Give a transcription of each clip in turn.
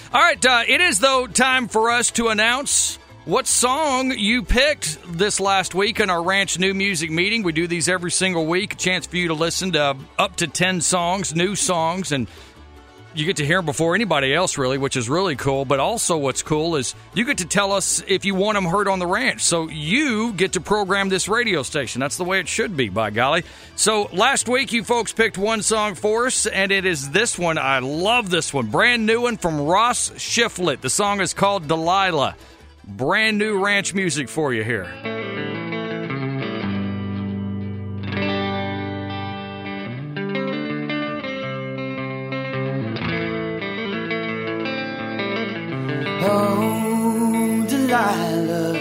All right, it is, though, time for us to announce what song you picked this last week in our Ranch New Music meeting. We do these every single week, a chance for you to listen to up to 10 songs, new songs, and you get to hear them before anybody else, really, which is really cool. But also what's cool is you get to tell us if you want them heard on the ranch. So you get to program this radio station. That's the way it should be, by golly. So last week, you folks picked one song for us, and it is this one. I love this one. Brand new one from Ross Shiflett. The song is called Delilah. Brand new ranch music for you here. Oh, Delilah,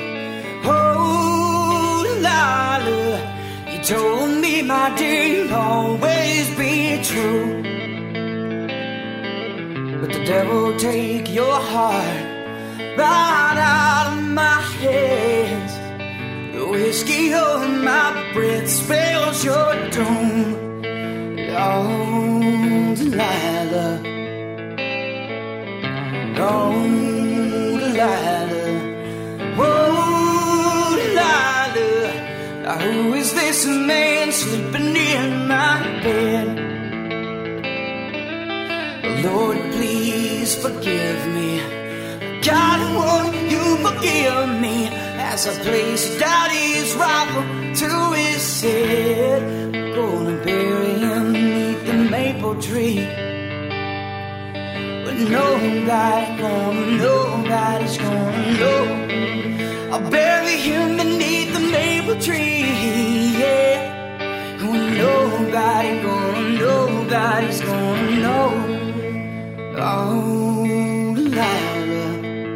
you told me my dear you'll always be true. But the devil take your heart right out of my hands. The whiskey on my breath spells your doom. Oh, Delilah, oh, Delilah, oh, Delilah, now who is this man sleeping in my bed? Lord, please forgive me. God, won't you forgive me as I place Daddy's rifle to his head? I'm gonna bury him beneath the maple tree, but nobody's gonna know. I'll bury him beneath the maple tree, yeah. When nobody's gonna know. Oh, Delilah.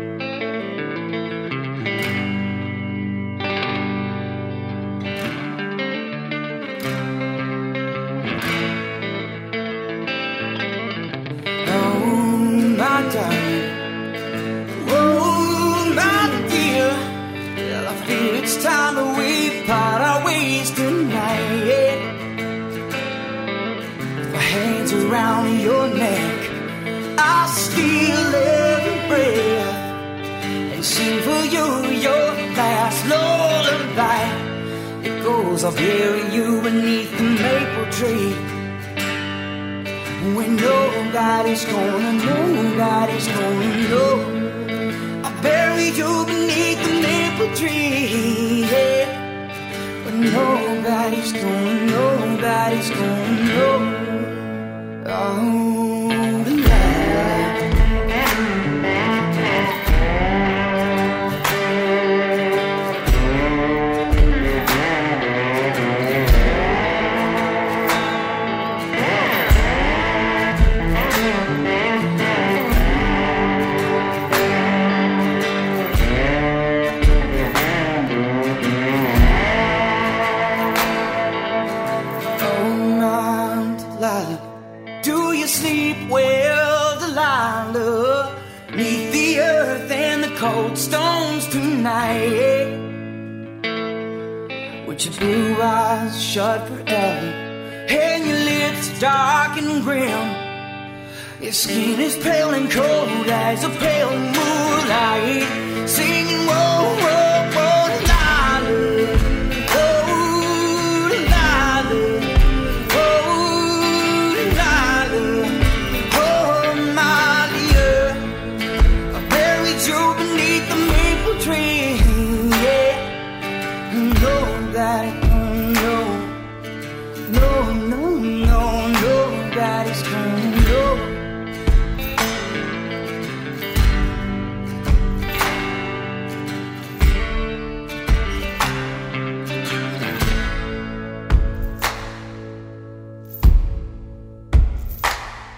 It's time that we part our ways tonight, yeah. With my hands around your neck, I'll steal every breath and sing for you your last lullaby. It goes, I'll bury you beneath the maple tree, when nobody's gonna know. I'll bury you beneath the maple tree, yeah. But nobody's gonna know. Oh, Delilah. Do you sleep well, Delilah, neath the earth and the cold stones tonight? With your blue eyes shut forever and your lips dark and grim, your skin is pale and cold as a pale moonlight, singing whoa, whoa, whoa, Delilah. Nobody's gonna